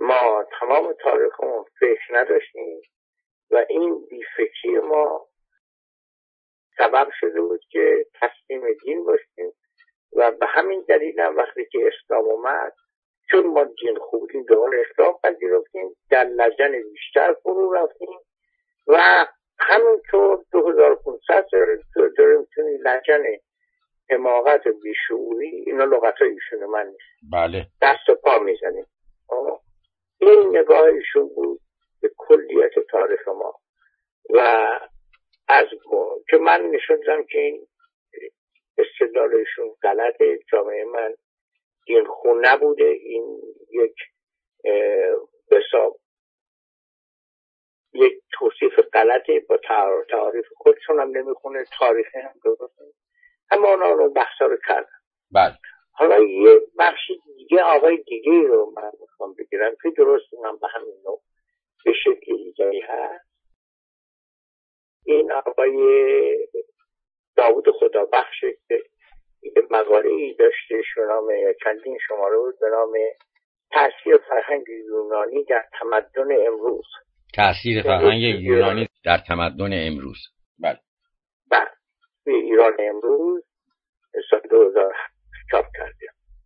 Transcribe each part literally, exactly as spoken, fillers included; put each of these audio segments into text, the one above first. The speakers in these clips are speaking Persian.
ما تمام تاریخمون فکر نداشتیم و این بیفکری ما سبب شده بود که تسلیم دین باشیم و به همین دلیل هم وقتی که اسلام اومد، چون ما دین خوبیم دوباره اسلام پذیرفتیم، در لجن بیشتر فرو رفتیم و همینطور دو هزار و پانصد داریم تو لجن حماقت و بیشعوری. اینا لغت ایشون من نیست، بله، دست و پا میزنیم. این نگاه ایشون بود به کلیت تاریخ ما و از که من نشون دادم که این استدلال ایشون غلطه. جامعه من دین خون نبوده، این یک بساب یک توصیف غلطه، با تعریف خودشون هم نمیخونه، تاریخی هم درسته، اما اونا رو بحثا رو کردن. بله. حالا یه بخشی دیگه آقای دیگه رو من میخوام بگیرم که درست هم به همین نوع به شکل دیگه هست. این آقای داوود خدا بخشه که یه مقاله‌ای داشته شنام چندین شماره بود به نام تأثیر فرهنگ یونانی در تمدن امروز. تأثیر فرهنگ یونانی در تمدن امروز. بله. بله. به ایران امروز سال دو هزار چاپ کرده.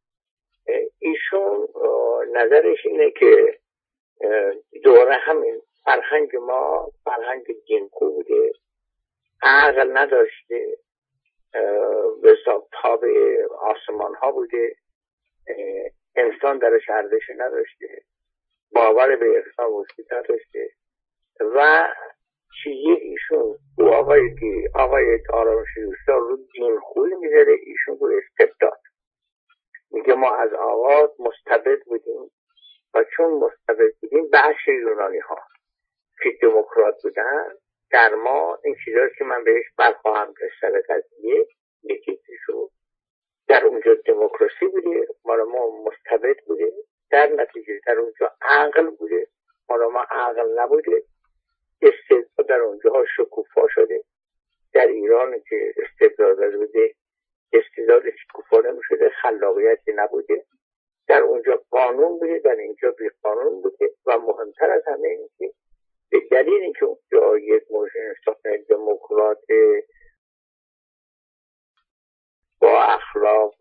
ایشون نظرش اینه که دوره همین فرهنگ ما فرهنگ دینکو بوده، عقل نداشته، به حساب تابع آسمان ها بوده، انسان درش ارزش نداشته، باور به انسان وجود نداشته و چیزی ایشون او آقای که آقای آرامش یوسف رو دین خوی میذاره، ایشون رو استبداد میگه. ما از آغاز مستبد بودیم و چون مستبد بودیم بخش یونانی ها که دموکرات بودن در ما این چیزایی که من بهش برخواهم سر قضیه یکی شد، در اونجا دموکراسی بوده، مال ما مستبد بوده، در نتیجه در اونجا عقل بوده، مال ما عقل نبوده، استبداد در اونجا ها شکوفا شده. در ایران که استبداد بوده استبداد شکوفا نمیشده، خلاقیتی نبوده، در اونجا قانون بوده، در اینجا بی قانون بوده و مهمتر از همه این که به دلیل اینکه اونجا یک انسان دموکرات با اخلاق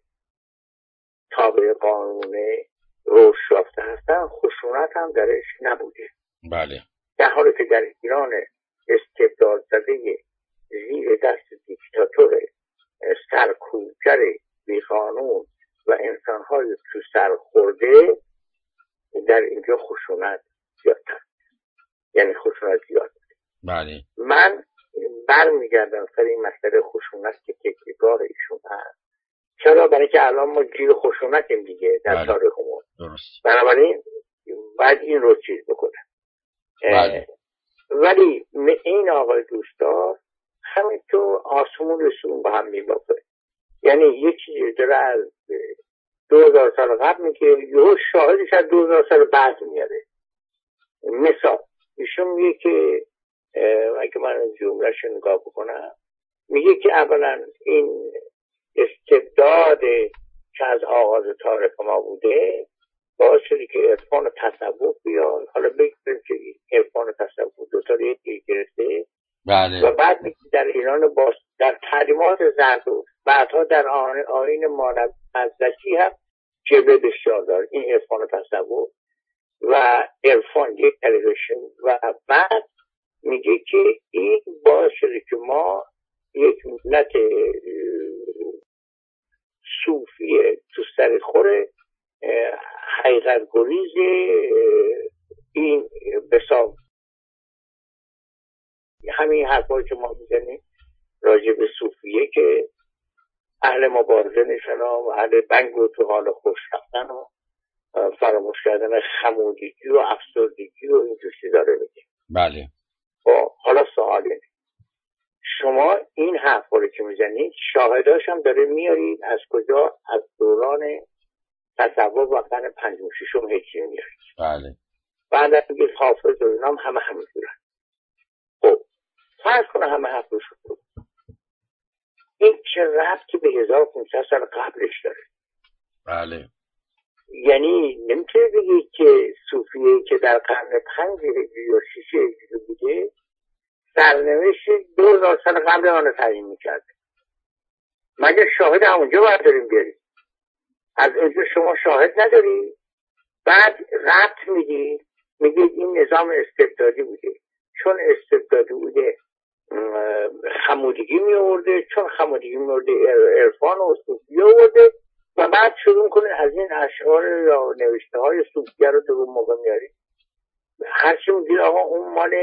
تابع قانون روش یافته هستن، خشونت هم درش نبوده. بله. در حالی که در ایران استبداد زده زیر دست دیکتاتور سرکوبگر بی قانون و انسان‌های تو سر خورده، در اینجا خشونت زیادتر، یعنی خشونت زیاد. بله. من برمیگردم سر این مسئله خشونت که تکیه‌گاه ایشون هست. چرا؟ برای که الان ما گیر خشونتیم دیگه در بله. تاریخمون. درست. بنابراین باید این رو چیز بکنم. بله. ولی این آقای دوستدار همینطور آسمون رسون با هم میبافه. یعنی یک چیزی داره از دو هزار سال قبل میگه، یه شاهدش از دو هزار سال بعد میاره. مثال ایشون میگه که اگه من جمله‌شو نگاه بکنم، میگه که اولا این استبداد که از آغاز تاریخ ما بوده باعث شده که عرفان و تصوف بیاد. حالا بگیم که عرفان و تصوف دو تا یکی گرفته. بله. و بعد در ایران باز در تعلیمات زرتشت، بعدها در آیین مازدکی هم جبه بسیار داره این عرفان و تصوف و عرفان یک تلویزیون. و بعد میگه که این باعث شده که ما یک ملت صوفی تو سر خوره حقیقت گریز این بسام همین حرفایی که ما میزنیم راجع به صوفیه که اهل مبارزه نیستن و اهل بنگ و تو حال خوش رفتن و فراموش کردن خمودگی و افسردگی و این چیزی داره میگه. بله. حالا سواله، شما این حرفا رو که میزنید شاهداش هم داره میارید از کجا؟ از دوران تصوف و قرن پنجم ششم هجری میارید. بله. بعد از اینکه حافظ و اینام همه همه دورن. خب فرض کنه همه حرفش رو، این چه ربطی به هزار و پانصد سال قبلش داره؟ بله. یعنی نمیتونه بگی که صوفیه که در قرن پنج هجری یا شیش هجری بوده سرنوشت دو هزار سال قبل آن تعیین میکرد. مگه شاهد همونجا باید داریم بیاریم؟ از اینجا شما شاهد نداری، بعد ربط میدی میگید این نظام استبدادی بوده، چون استبدادی بوده خمودگی میورده، چون خمودگی میورده عرفان و صوفیه آورده و بعد شروع کنه از این اشعار یا نوشته های صوفیه رو در اون موقع میاری. هرچی میگید آقا اون مال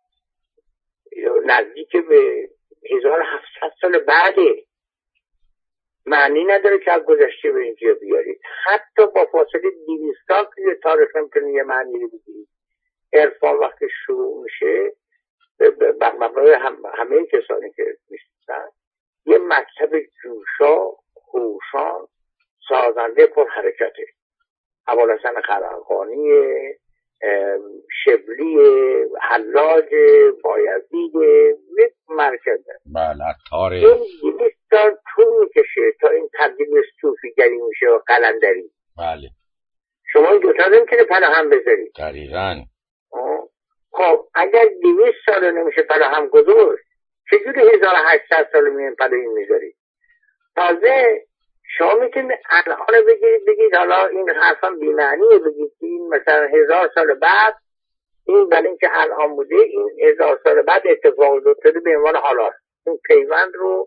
نزدیک به هزار و هفتصد سال بعده، معنی نداره که از گذشته به اینجا بیارید. حتی با فاصله دویست سال که تاریخ نمیتونه یه معنی رو بگیرید. عرفان وقتی شروع میشه بر مبنای هم همه کسانی که میشنن یه مکتب جوشا خوشان سازنده پر حرکته. ابوالحسن خرقانی، شبلی، حلاج، بایزید، یک مرکزه. بله تاره این دویست سال طول میکشه تا این تبدیل به صوفیگری میشه و قلندری. بله شما این دوتا نمیتونه پناهم بذارید. دقیقاً. خب اگر دویست سال نمیشه پناهم گذاشت چجوری هزار و هشتصد سال میان پناهی میذارید؟ تازه شما میتونید الان بگید بگید حالا این حرفم بی‌معنیه، بگید این مثلا هزار سال بعد این برای اینکه الان بوده این هزار سال بعد اتفاق افتاده به عنوان حالا این پیوند رو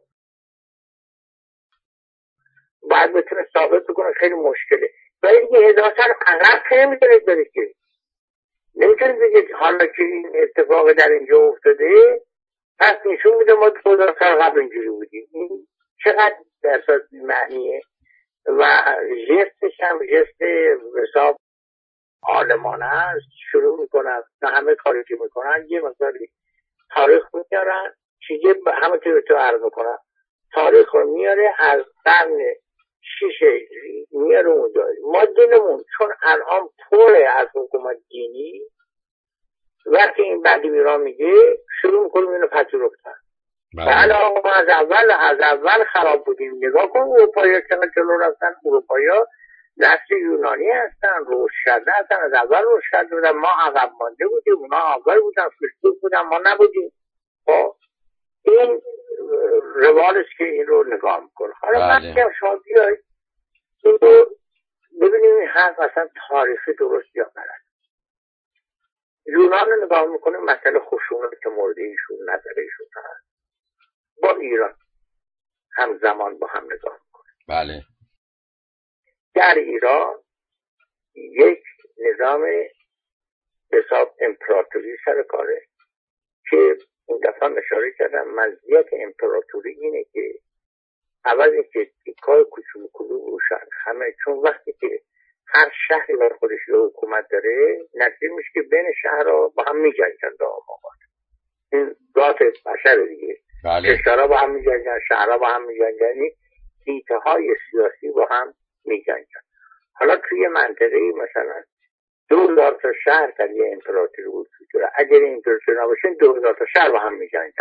باید بتونه ثابت بکنه. خیلی مشکله. ولی دیگه هزار سال عقب که نمیتونید برید که نمیتونید بگید حالا که این اتفاق در اینجا افتاده پس نشون میده ما دو هزار سال قبل اینجوری بودیم. این چقدر در اساس معنیه و جستش هم جست حساب عالمانه است. شروع میکنن نه همه کاری که میکنن یه مقداری تاریخ میارن چیزی همه که تو عرض میکنن تاریخ رو میاره از قرن شیش هجری میاره اونجا. ما دینمون چون الان پره از حکومت دینی وقتی این بعدی میرا میگه شروع میکنیم اینو پذیرفتن. بله آقا از اول از اول خراب بودیم. نگاه کن اروپایی ها چقدر جلو رفتن. اروپایی ها نسل یونانی هستن، روششرده هستن، از اول روششرده بودن. ما عقب مانده بودیم، اونا اول بودن، فیلسوف بودن، ما نبودیم. خب این روال است که این رو نگاه میکنه. حالا بله. من شما بیایید این رو ببینیم این حرف اصلا تاریخی درست یا غلط. یونان رو نگاه میکنه مسئله خشونت که مورد ایشون نظر ایشون هست با ایران همزمان با هم نگاه میکنه. بله. در ایران یک نظام حساب امپراتوری سر کاره که این دفعه اشاره کردم. مزیت امپراتوری اینه که اول اینکه تیکای کوچولو کلو روشن همه، چون وقتی که هر شهری بر خودش یه حکومت داره نتیجه میشه که بین شهرها با هم میجنگن داماغات. این ذات بشر دیگه. بله. کشورها با هم میجنگن، شهرها با هم میجنگن، هیته های سیاسی با هم میجنگن. حالا توی منطقه مثلا دو هزار تا شهر در یه امپراتوری وجود داره. اگر این امپراتوری نباشه دو هزار تا شهر با هم میجنگن.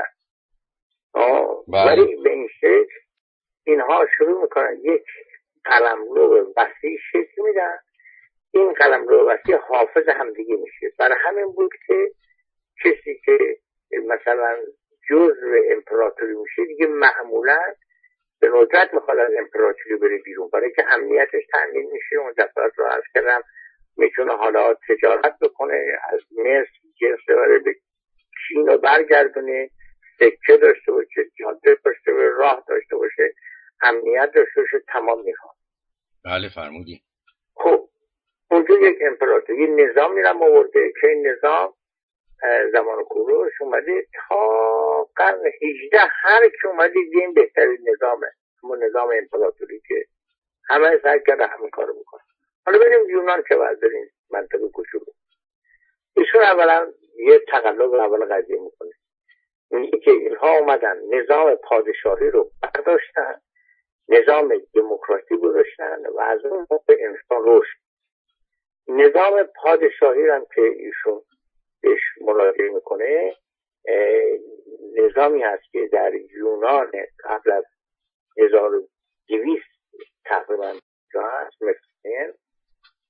ولی به این شکل اینها شروع میکنن یک قلمرو وسیع شکل میدن. این قلمرو وسیع حافظ همدیگه میشه. برای همین بود که کسی که مثلا جزء امپراتوری میشه دیگه معمولا به ندرت میخواد از امپراتوری بره بیرون، برای که امنیتش تامین میشه. اون دفعات رو عرض کردم میتونه حالا تجارت بکنه، از مصر جنس ببره به چین و برگردونه، سکه داشته باشه، جاده داشته باشه، راه داشته باشه، امنیت داشته باشه، تمام میخواد. بله فرمودی. خب اونجا یک امپراتوری نظام میرم آورده که این نظام زمان کوروش اومده تا قرن هجده هر که اومده دین بهترین نظامه، همون نظام امپراتوری که همه سعی کرده همین کارو بکنه. حالا بریم یونان که باید داریم منطقه کوچولو. ایشون اولا یه تقلب اول قضیه میکنه، اینه که اینها اومدن نظام پادشاهی رو برداشتن، نظام دموکراسی گذاشتن و از اون موقع انسان رشد. نظام پادشاهی هم که ایشون بهش مراجعه میکنه نظامی هست که در یونان قبل از هزار و دویست تقریبا جا هست مثل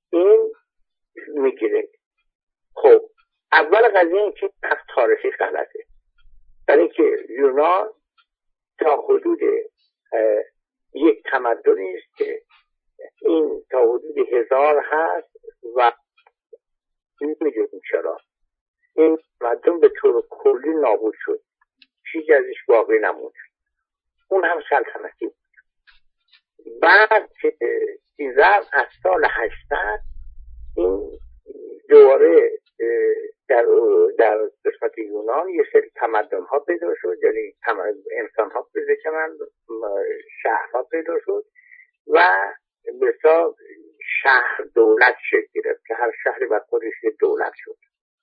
قضیه این که تاریخی غلطه، برای که یونان تا حدود یک تمدنی است که این تا حدود هزار هست و نمیدونیم چرا این تمدن به طور کلی نابود شد، چیزی ازش باقی نموند، اون هم سلطنتی بود. بعد که این ضرب از سال هشتصد این دوباره در در قسمت یونان یه سری تمدن ها پیدا شد، یعنی انسان ها پیدا کردن، شهرها پیدا شد و مثلا شهر دولت شکل گرفت که هر شهری بر خودش یه دولت شد.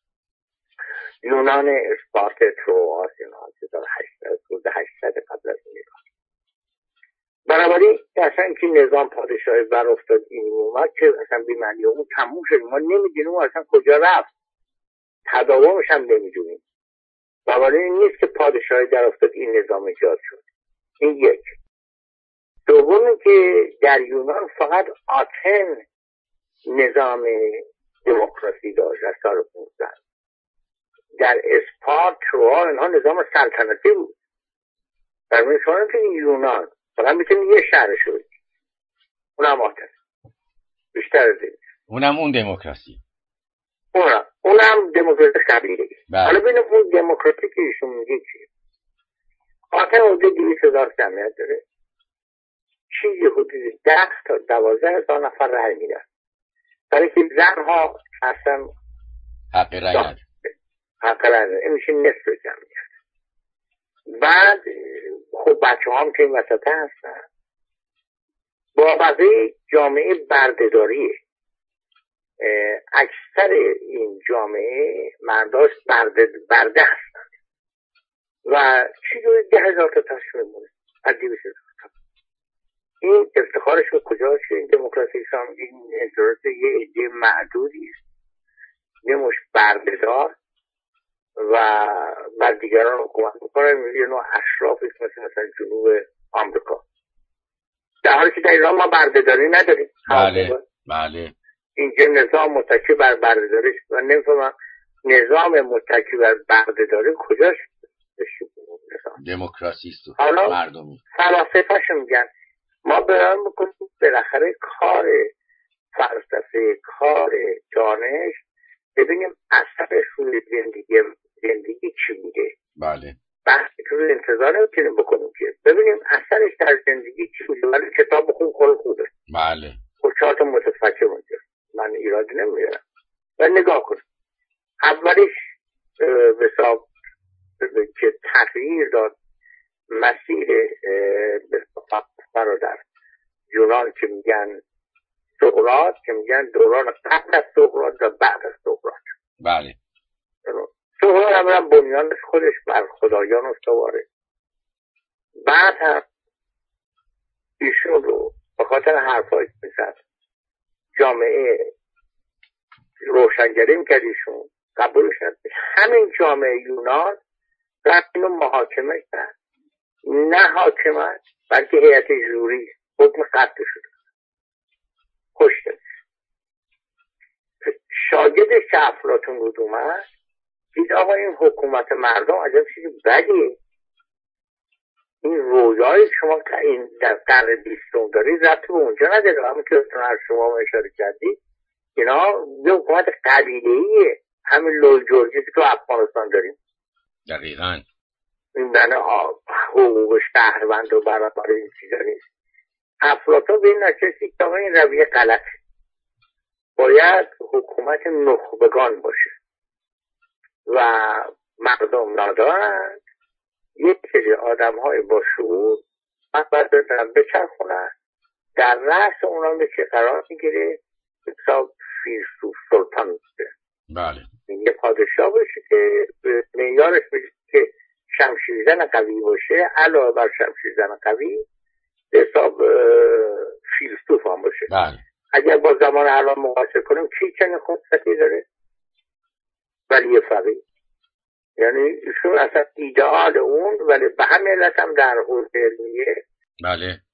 یونان اسپارت، تروآس، یونان هزار و هشتصد قبل از میلاد. بنابراین اصلا که نظام پادشاهی بر افتاد این اومد که اصلا بی‌معنی اون تموم شد، ما نمیدونیم اون اصلا کجا رفت، تداومش هم نمیدونیم. بنابراین نیست که پادشاهی در افتاد این نظام ایجاد شد. این یک. دوم که در یونان فقط آتن نظام دموکراسی داشت از سال پانصد. در اسپارت، تروآ اینها نظام سلطنتی بود. در مثال که یونان فقط میتونی یه شهر شد، اونم آتن، بیشتر از این، اونم اون دموکراسی، اونم اونم دموکراسی قبیله. حالا ببینیم اون دموکراسی که ایشون میگه چیه. آتن حدود دویست هزار جمعیت داره، چیزی حدود ده تا دوازده هزار نفر رای میدن، برای که زنها اصلا حق رای نداره، حق رای نداره، این میشه نصف جمعیت. بعد خب بچه ها هم که این وسطه هستن، با بقیه جامعه بردهداریه. اکثر این جامعه مرداش برده, برده هستن و چی دوی ده هزار تا تصمیم مونه از دویست هزار تا. این افتخارش به کجاست؟ این دموکراسی شام این انتظارات یه عده معدودی است، یه مش بردهدار و بر دیگران حکومت میکنن، یه نوع اشرافی که مثل مثلا جنوب آمریکا، در حالی که در ایران ما بردهداری نداریم. بله بله. اینجا نظام متکی بر بردهداری، من نمیفهمم نظام متکی بر بردهداری کجاش دموکراسی است حالا مردمی. فلاسفه‌ش میگن ما برای میکنیم بالاخره کار فلسفه، کار دانش، ببینیم اثرش روی زندگی زندگی چی بوده. بله. بحثی که روی انتظار نمیتونیم بکنیم که ببینیم اثرش در زندگی چی بوده، ولی کتاب بخون خود خوبه. بله. خب چهار تا متفکر اونجا، من ایرادی نمیارم و نگاه کنیم. اولیش به حساب که تغییر داد مسیر برادر یونان که میگن سقراط، که میگن دوران قبل از سقراط و بعد از سقراط. بله. سقراط هم بنیانش خودش بر خدایان استواره. بعد هم ایشون رو به خاطر حرفایی که میزد جامعه روشنگری میکرد، ایشون قبولش کرد. همین جامعه یونان رفت اینو محاکمه کرد، نه حاکمت بلکه هیئت جوری حکم قتل شد، کشته. شاگردش که افلاطون بود اومد دید آقا این حکومت مردم عجب چیزی بدیه، این رویای شما که این در قرن بیستم دارید ربطی به اونجا نداره، همون که از شما اشاره کردید اینا یه حکومت قبیله‌ایه، همین لوی جورجی که تو افغانستان داریم. دقیقاً. این بنه حقوق شهروند و برابر این چیزا نیست. افلاطون به این نتیجه که این رویه غلط، باید حکومت نخبگان باشه و مردم نادارند یک سری آدم های با شعور باید بزنن بچرخونن، در رأس اونا به چه قرار میگیره؟ حساب فیلسوف سلطان میگیره. بله. یه پادشاه باشه که معیارش میشه که شمشیرزن قوی باشه، علاوه بر شمشیرزن قوی حساب فیلسوف هم باشه. بله. اگر با زمان الان مقایسه کنیم کی چنین خصوصیتی داره؟ ولی فقیه. یعنی ایشون اصلا ایدئال اون، ولی به همین علت هم در حوزه علمیه بله